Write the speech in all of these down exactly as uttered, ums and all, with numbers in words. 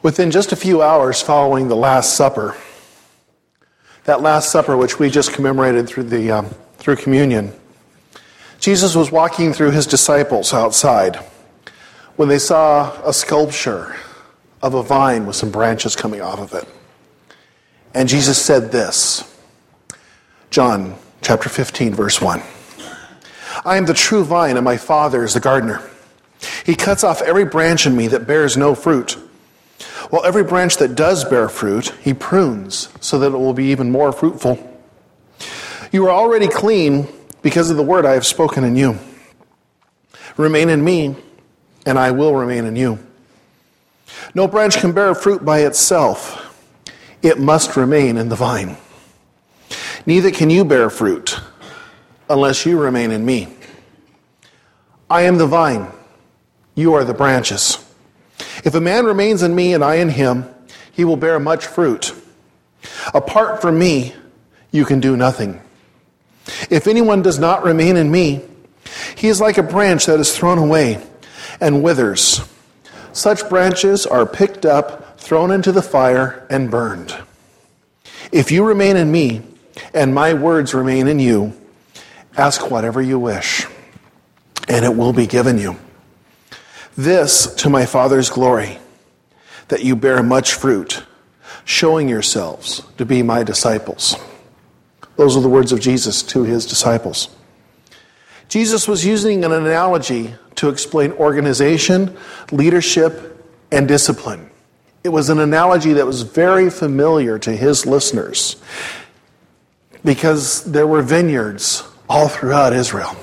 Within just a few hours following the Last Supper, that Last Supper which we just commemorated through the um, through communion, Jesus was walking through his disciples outside when they saw a sculpture of a vine with some branches coming off of it. And Jesus said this, John chapter fifteen, verse one. I am the true vine, and my Father is the gardener. He cuts off every branch in me that bears no fruit, while every branch that does bear fruit, he prunes so that it will be even more fruitful. You are already clean because of the word I have spoken in you. Remain in me, and I will remain in you. No branch can bear fruit by itself. It must remain in the vine. Neither can you bear fruit unless you remain in me. I am the vine. You are the branches. If a man remains in me and I in him, he will bear much fruit. Apart from me, you can do nothing. If anyone does not remain in me, he is like a branch that is thrown away and withers. Such branches are picked up, thrown into the fire, and burned. If you remain in me, and my words remain in you, ask whatever you wish, and it will be given you. This to my Father's glory, that you bear much fruit, showing yourselves to be my disciples. Those are the words of Jesus to his disciples. Jesus was using an analogy to explain organization, leadership, and discipline. It was an analogy that was very familiar to his listeners because there were vineyards all throughout Israel.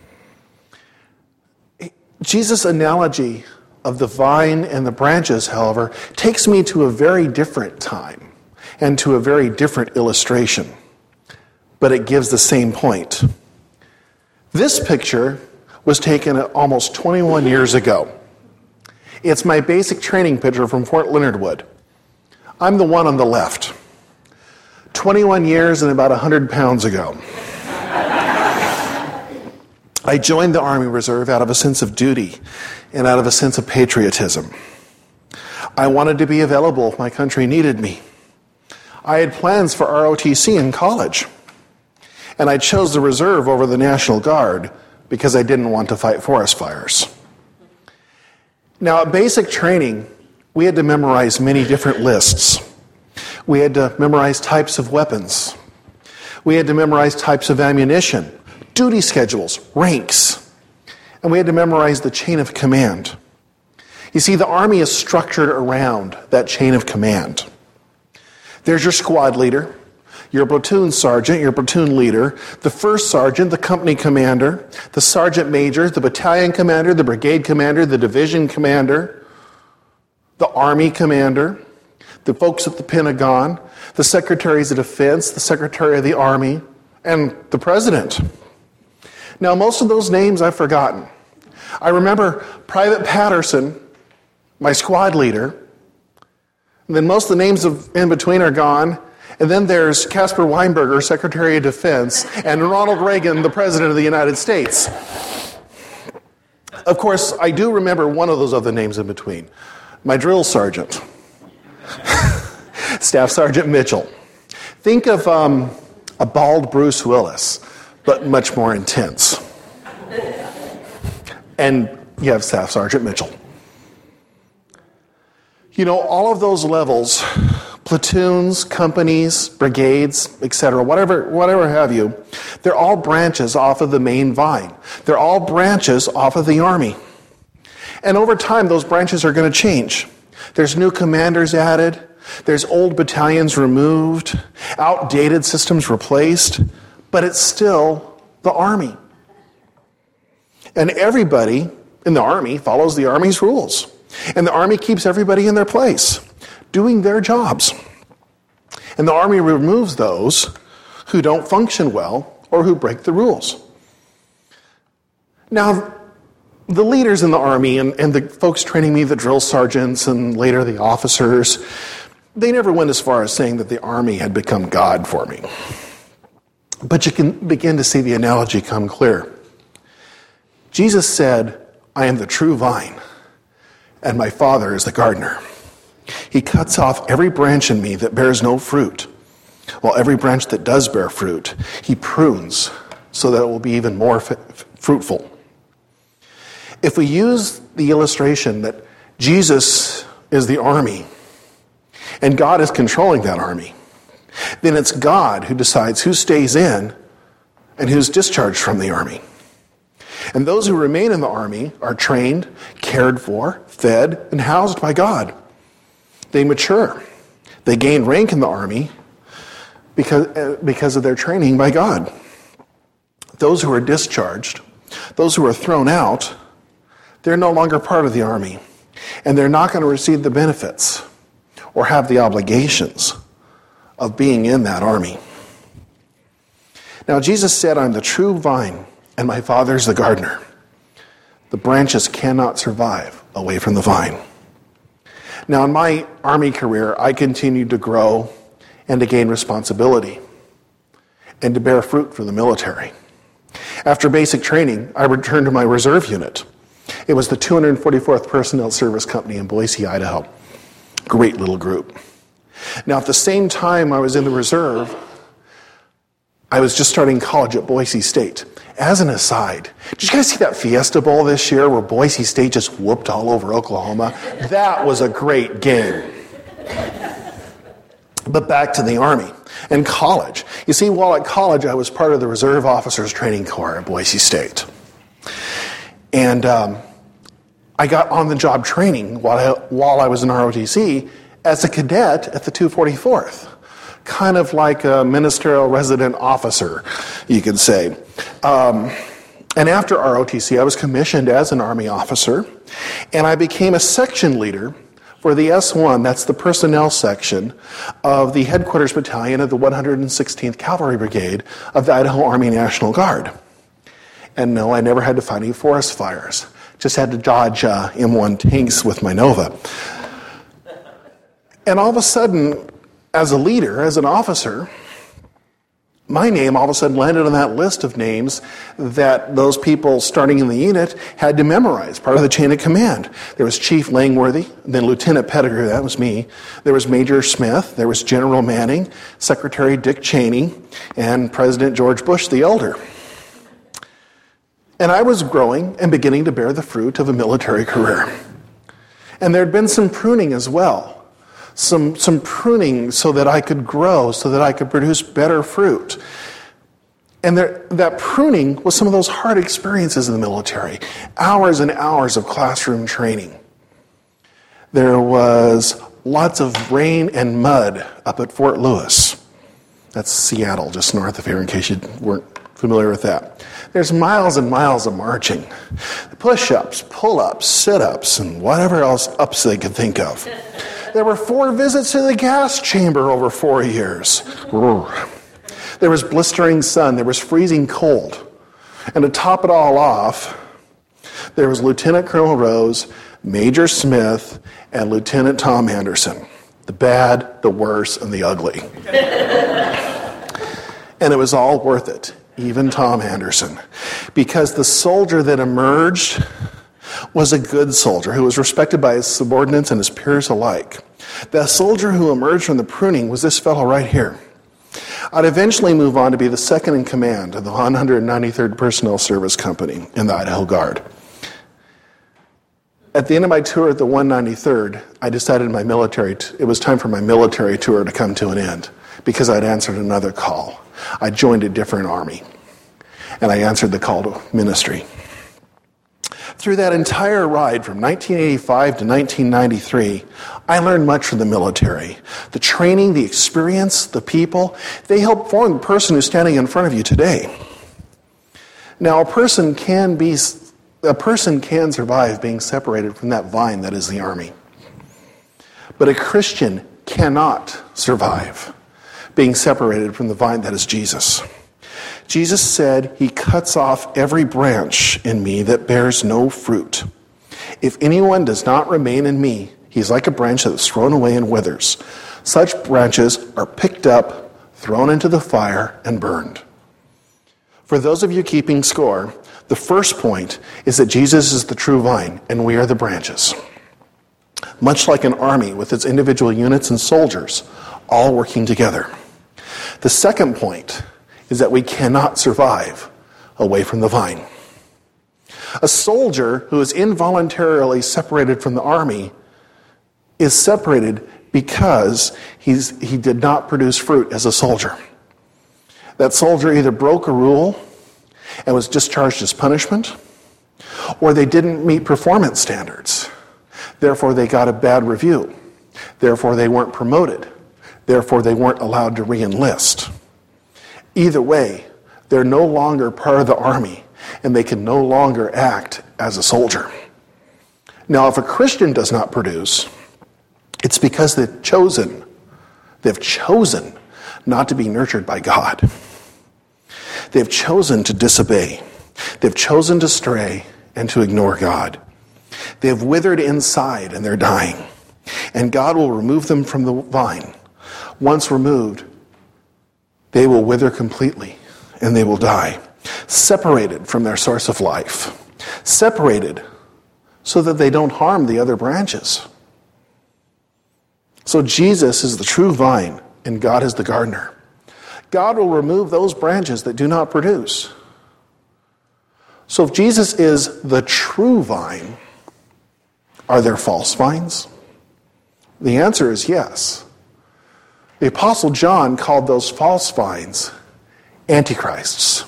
Jesus' analogy of the vine and the branches, however, takes me to a very different time and to a very different illustration. But it gives the same point. This picture was taken almost twenty-one years ago. It's my basic training picture from Fort Leonard Wood. I'm the one on the left. twenty-one years and about one hundred pounds ago. I joined the Army Reserve out of a sense of duty and out of a sense of patriotism. I wanted to be available if my country needed me. I had plans for R O T C in college, and I chose the Reserve over the National Guard because I didn't want to fight forest fires. Now, at basic training, we had to memorize many different lists. We had to memorize types of weapons. We had to memorize types of ammunition, duty schedules, ranks, and we had to memorize the chain of command. You see, the Army is structured around that chain of command. There's your squad leader, your platoon sergeant, your platoon leader, the first sergeant, the company commander, the sergeant major, the battalion commander, the brigade commander, the division commander, the army commander, the folks at the Pentagon, the secretaries of defense, the secretary of the army, and the president. Now, most of those names I've forgotten. I remember Private Patterson, my squad leader, and then most of the names of, in between are gone. And then there's Caspar Weinberger, Secretary of Defense, and Ronald Reagan, the President of the United States. Of course, I do remember one of those other names in between. My drill sergeant, Staff Sergeant Mitchell. Think of um, a bald Bruce Willis, but much more intense. And you have Staff Sergeant Mitchell. You know, all of those levels, platoons, companies, brigades, et cetera, whatever, whatever have you, they're all branches off of the main vine. They're all branches off of the Army. And over time, those branches are going to change. There's new commanders added. There's old battalions removed. Outdated systems replaced. But it's still the Army. And everybody in the Army follows the Army's rules. And the Army keeps everybody in their place, doing their jobs. And the Army removes those who don't function well or who break the rules. Now, the leaders in the Army and, and the folks training me, the drill sergeants and later the officers, they never went as far as saying that the Army had become God for me. But you can begin to see the analogy come clear. Jesus said, I am the true vine, and my Father is the gardener. He cuts off every branch in me that bears no fruit, while every branch that does bear fruit, he prunes so that it will be even more f- fruitful. If we use the illustration that Jesus is the army and God is controlling that army, then it's God who decides who stays in and who's discharged from the army. And those who remain in the army are trained, cared for, fed, and housed by God. They mature. They gain rank in the army because, uh, because of their training by God. Those who are discharged, those who are thrown out, they're no longer part of the army. And they're not going to receive the benefits or have the obligations of being in that army. Now, Jesus said, I'm the true vine, and my Father's the gardener. The branches cannot survive away from the vine. Now, in my army career, I continued to grow and to gain responsibility and to bear fruit for the military. After basic training, I returned to my reserve unit. It was the two hundred forty-fourth Personnel Service Company in Boise, Idaho. Great little group. Now, at the same time I was in the reserve, I was just starting college at Boise State. As an aside, did you guys see that Fiesta Bowl this year where Boise State just whooped all over Oklahoma? That was a great game. But back to the Army and college. You see, while at college, I was part of the Reserve Officers Training Corps at Boise State. And um, I got on-the-job training while I, while I was in R O T C as a cadet at the two forty-fourth. Kind of like a ministerial resident officer, you could say. Um, and after R O T C, I was commissioned as an Army officer, and I became a section leader for the S one, that's the personnel section, of the headquarters battalion of the one hundred sixteenth Cavalry Brigade of the Idaho Army National Guard. And no, I never had to fight any forest fires. Just had to dodge uh, M one tanks with my Nova. And all of a sudden, as a leader, as an officer, my name all of a sudden landed on that list of names that those people starting in the unit had to memorize, part of the chain of command. There was Chief Langworthy, then Lieutenant Pettigrew, that was me. There was Major Smith, there was General Manning, Secretary Dick Cheney, and President George Bush the Elder. And I was growing and beginning to bear the fruit of a military career. And there had been some pruning as well. Some, some pruning so that I could grow, so that I could produce better fruit. And there, that pruning was some of those hard experiences in the military. Hours and hours of classroom training. There was lots of rain and mud up at Fort Lewis. That's Seattle, just north of here, in case you weren't familiar with that. There's miles and miles of marching. Push-ups, pull-ups, sit-ups, and whatever else ups they could think of. There were four visits to the gas chamber over four years. There was blistering sun. There was freezing cold. And to top it all off, there was Lieutenant Colonel Rose, Major Smith, and Lieutenant Tom Anderson. The bad, the worse, and the ugly. And it was all worth it, even Tom Anderson. Because the soldier that emerged was a good soldier who was respected by his subordinates and his peers alike. The soldier who emerged from the pruning was this fellow right here. I'd eventually move on to be the second in command of the one hundred ninety-third Personnel Service Company in the Idaho Guard. At the end of my tour at the one hundred ninety-third, I decided my military t- it was time for my military tour to come to an end because I'd answered another call. I joined a different army, and I answered the call to ministry. Through that entire ride from nineteen eighty-five to nineteen ninety-three, I learned much from the military. The training, the experience, the people, they help form the person who's standing in front of you today. Now, a person can be, a person can survive being separated from that vine that is the army. But a Christian cannot survive being separated from the vine that is Jesus. Jesus said, he cuts off every branch in me that bears no fruit. If anyone does not remain in me, he's like a branch that is thrown away and withers. Such branches are picked up, thrown into the fire, and burned. For those of you keeping score, the first point is that Jesus is the true vine, and we are the branches. much like an army with its individual units and soldiers, all working together. The second point is that we cannot survive away from the vine. A soldier who is involuntarily separated from the army is separated because he's, he did not produce fruit as a soldier. That soldier either broke a rule and was discharged as punishment, or they didn't meet performance standards. Therefore, they got a bad review. Therefore, they weren't promoted. Therefore, they weren't allowed to re-enlist. Either way, they're no longer part of the army, and they can no longer act as a soldier. Now, if a Christian does not produce, it's because they've chosen, they've chosen not to be nurtured by God. They've chosen to disobey. They've chosen to stray and to ignore God. They've withered inside and they're dying. And God will remove them from the vine. Once removed, they will wither completely and they will die. Separated from their source of life. Separated so that they don't harm the other branches. So Jesus is the true vine and God is the gardener. God will remove those branches that do not produce. So if Jesus is the true vine, are there false vines? The answer is yes. The Apostle John called those false vines antichrists.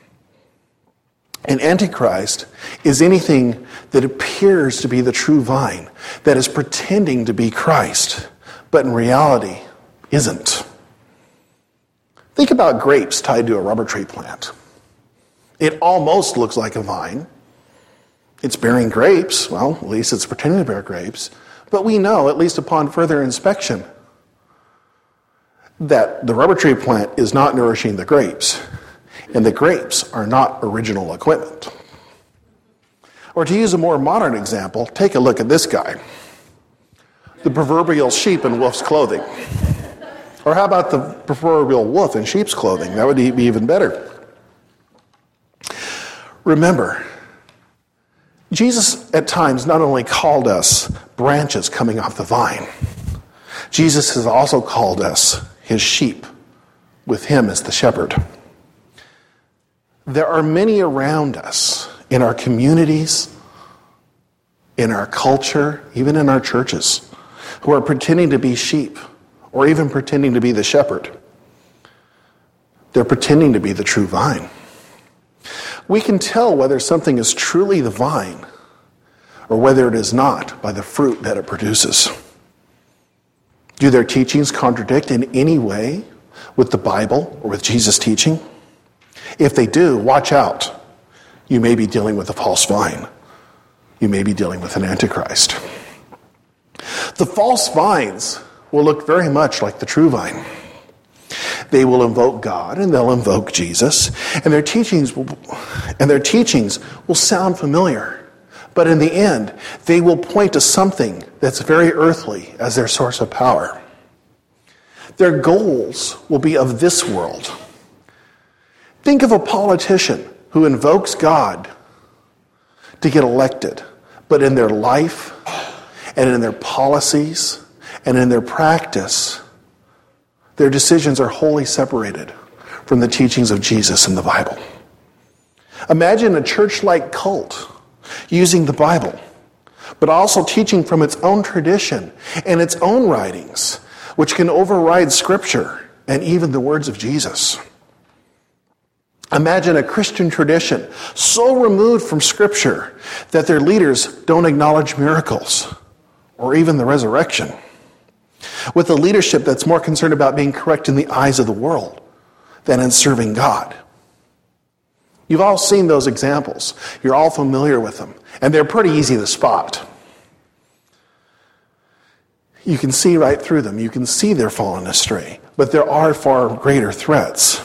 An antichrist is anything that appears to be the true vine, that is pretending to be Christ, but in reality isn't. Think about grapes tied to a rubber tree plant. It almost looks like a vine. It's bearing grapes. Well, at least it's pretending to bear grapes. But we know, at least upon further inspection, that the rubber tree plant is not nourishing the grapes, and the grapes are not original equipment. Or to use a more modern example, take a look at this guy. The proverbial sheep in wolf's clothing. Or how about the proverbial wolf in sheep's clothing? That would be even better. Remember, Jesus at times not only called us branches coming off the vine, Jesus has also called us his sheep, with him as the shepherd. There are many around us, in our communities, in our culture, even in our churches, who are pretending to be sheep, or even pretending to be the shepherd. They're pretending to be the true vine. We can tell whether something is truly the vine or whether it is not by the fruit that it produces. Do their teachings contradict in any way with the Bible or with Jesus' teaching? If they do, watch out. You may be dealing with a false vine. You may be dealing with an antichrist. The false vines will look very much like the true vine. They will invoke God and they'll invoke Jesus, and their teachings will, and their teachings will sound familiar. But in the end, they will point to something that's very earthly as their source of power. Their goals will be of this world. Think of a politician who invokes God to get elected, but in their life and in their policies and in their practice, their decisions are wholly separated from the teachings of Jesus in the Bible. Imagine a church-like cult using the Bible, but also teaching from its own tradition and its own writings, which can override Scripture and even the words of Jesus. Imagine a Christian tradition so removed from Scripture that their leaders don't acknowledge miracles or even the resurrection, with a leadership that's more concerned about being correct in the eyes of the world than in serving God. You've all seen those examples. You're all familiar with them, and they're pretty easy to spot. You can see right through them. You can see they're fallen astray, but there are far greater threats.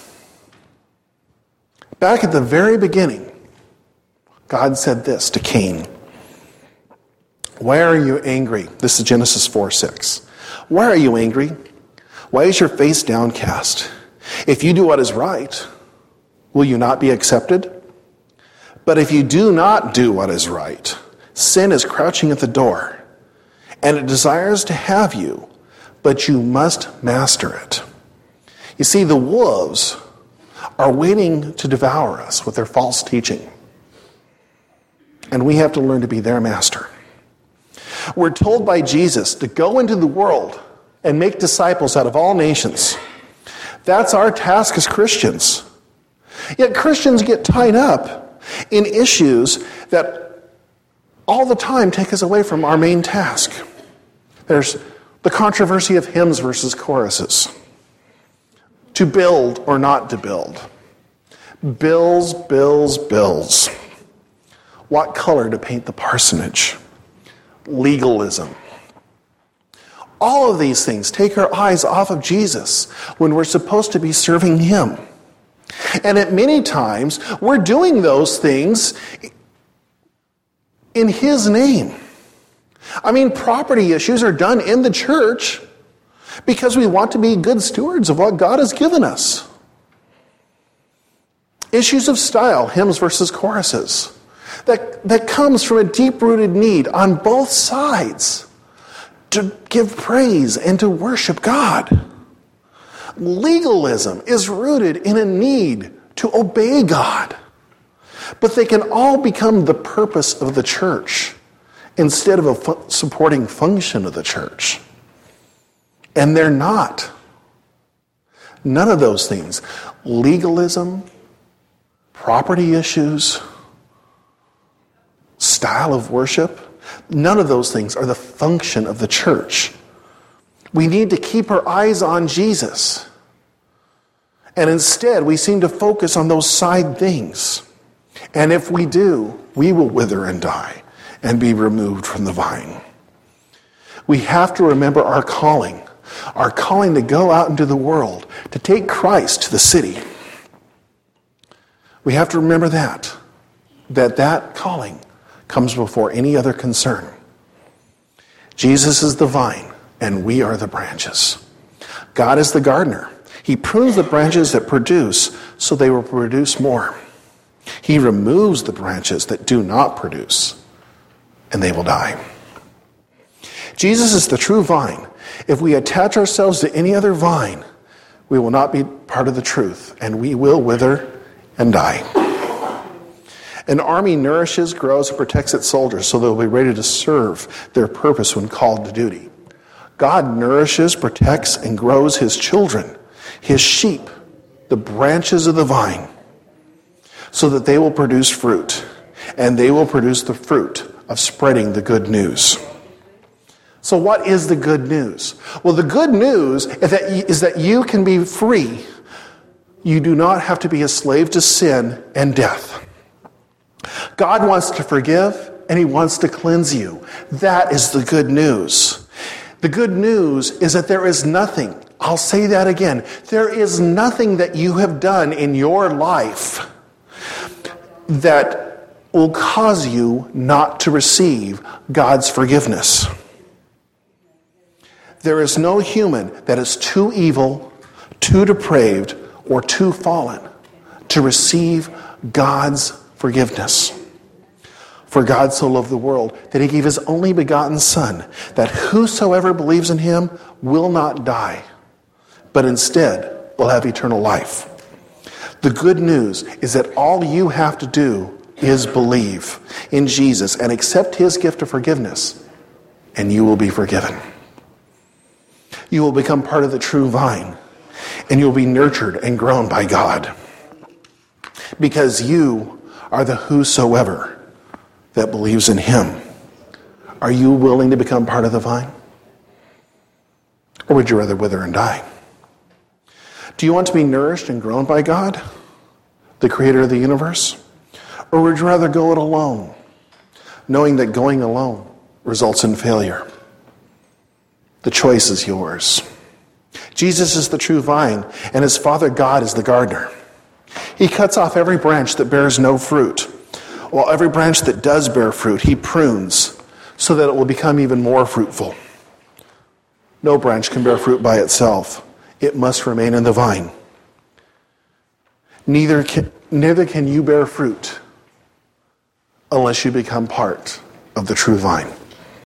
Back at the very beginning, God said this to Cain. Why are you angry? This is Genesis four six. Why are you angry? Why is your face downcast? If you do what is right, will you not be accepted? But if you do not do what is right, sin is crouching at the door, and it desires to have you, but you must master it. You see, the wolves are waiting to devour us with their false teaching. And we have to learn to be their master. We're told by Jesus to go into the world and make disciples out of all nations. That's our task as Christians. Yet Christians get tied up in issues that all the time take us away from our main task. There's the controversy of hymns versus choruses. To build or not to build. Bills, bills, bills. What color to paint the parsonage? Legalism. All of these things take our eyes off of Jesus when we're supposed to be serving Him. And at many times, we're doing those things in His name. I mean, property issues are done in the church because we want to be good stewards of what God has given us. Issues of style, hymns versus choruses, that, that comes from a deep-rooted need on both sides to give praise and to worship God. Legalism is rooted in a need to obey God. But they can all become the purpose of the church instead of a fu- supporting function of the church. And they're not. None of those things. Legalism, property issues, style of worship, none of those things are the function of the church. We need to keep our eyes on Jesus. And instead, we seem to focus on those side things. And if we do, we will wither and die and be removed from the vine. We have to remember our calling, our calling to go out into the world, to take Christ to the city. We have to remember that, that that calling comes before any other concern. Jesus is the vine, and we are the branches. God is the gardener. He prunes the branches that produce so they will produce more. He removes the branches that do not produce, and they will die. Jesus is the true vine. If we attach ourselves to any other vine, we will not be part of the truth, and we will wither and die. An army nourishes, grows, and protects its soldiers so they'll be ready to serve their purpose when called to duty. God nourishes, protects, and grows His children, His sheep, the branches of the vine, so that they will produce fruit, and they will produce the fruit of spreading the good news. So what is the good news? Well, the good news is that, is that you can be free. You do not have to be a slave to sin and death. God wants to forgive, and He wants to cleanse you. That is the good news. The good news is that there is nothing, I'll say that again, there is nothing that you have done in your life that will cause you not to receive God's forgiveness. There is no human that is too evil, too depraved, or too fallen to receive God's forgiveness. For God so loved the world that He gave His only begotten Son, that whosoever believes in Him will not die, but instead will have eternal life. The good news is that all you have to do is believe in Jesus and accept His gift of forgiveness, and you will be forgiven. You will become part of the true vine, and you will be nurtured and grown by God, because you are the whosoever that believes in Him. Are you willing to become part of the vine? Or would you rather wither and die? Do you want to be nourished and grown by God, the creator of the universe? Or would you rather go it alone, knowing that going alone results in failure? The choice is yours. Jesus is the true vine, and His Father God is the gardener. He cuts off every branch that bears no fruit, while every branch that does bear fruit, He prunes so that it will become even more fruitful. No branch can bear fruit by itself. It must remain in the vine. Neither can, neither can you bear fruit unless you become part of the true vine.